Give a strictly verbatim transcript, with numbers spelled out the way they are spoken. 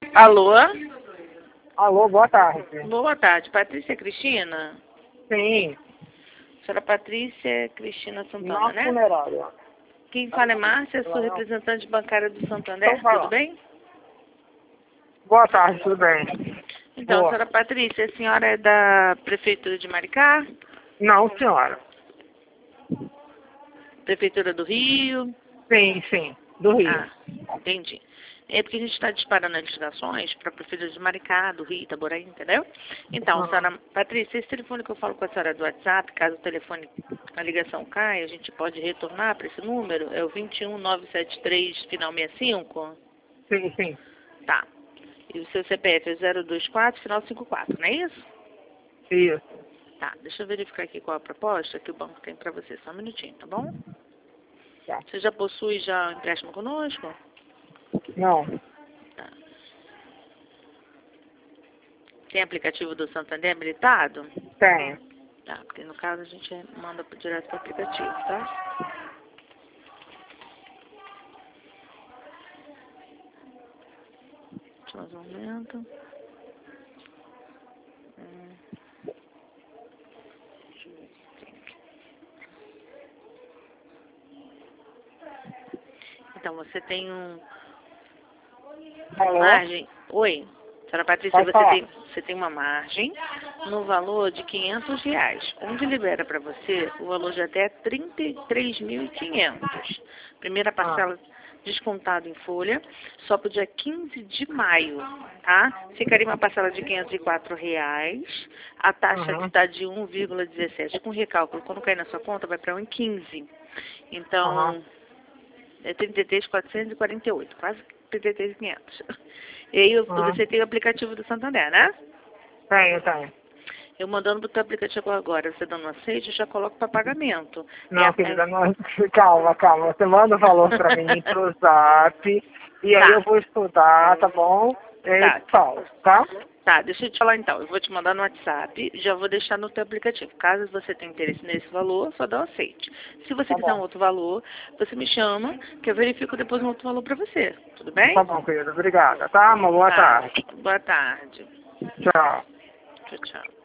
Alô? Alô, boa tarde. Boa tarde. Patrícia Cristina? Sim, Senhora Patrícia Cristina Santana, nosso né? funerário. Quem fala é Márcia, sou representante bancária do Santander, Então vai tudo lá. bem? Boa tarde, tudo bem? Então, Boa. senhora Patrícia, a senhora é da Prefeitura de Maricá? Não, senhora. Prefeitura do Rio? Sim, sim, do Rio. Ah, entendi. É porque a gente está disparando as ligações para a Prefeitura de Maricá, do Rio, Itaboraí, entendeu? Então, Uhum. senhora Patrícia, esse telefone que eu falo com a senhora do WhatsApp, caso o telefone, a ligação caia, a gente pode retornar para esse número? É o vinte e um, nove sete três, final sessenta e cinco? Sim, sim. Tá. E o seu C P F é zero dois quatro, final cinquenta e quatro, não é isso? Isso. Tá, deixa eu verificar aqui qual a proposta que o banco tem para você. Só um minutinho, tá bom? Tá. Você já possui já um empréstimo conosco? Não, Tá. Tem aplicativo do Santander habilitado? tem. Tá, porque no caso a gente manda pro- direto para o aplicativo, tá? Deixa eu mais um momento. Hum. Deixa eu ver se tem aqui. Então, você tem um Alô? margem. Oi, senhora Patrícia, Pode você falar. tem, você tem uma margem no valor de quinhentos reais, onde libera para você o valor de até trinta e três mil e quinhentos. Primeira Ah, parcela descontado em folha, só para o dia quinze de maio, tá? Ficaria uma parcela de quinhentos e quatro reais, a taxa que uhum, está de um vírgula dezessete, com recálculo, quando cair na sua conta vai para um vírgula quinze. uhum. Então, é trinta e três mil quatrocentos e quarenta e oito, quase trinta e três mil e quinhentos. E aí eu- Uhum. você tem o aplicativo do Santander, né? Tenho, tenho. Eu mandando pro teu aplicativo agora, você dando aceite, eu já coloco para pagamento. É, Não, a- é, querida, não. Calma, calma. Você manda o valor pra mim pro zap. E aí eu tá, vou estudar, tá bom? E aí eu tá, te falo, tá? tá, deixa eu te falar então. Eu vou te mandar no WhatsApp, já vou deixar no teu aplicativo. Caso você tenha interesse nesse valor, só dá o aceite. Se você Tá quiser um bom. outro valor, você me chama, que eu verifico depois um outro valor para você. Tudo bem? Tá bom, querida. Obrigada, tá? Uma boa Tá. tarde. Boa tarde. Tchau. Tchau, tchau.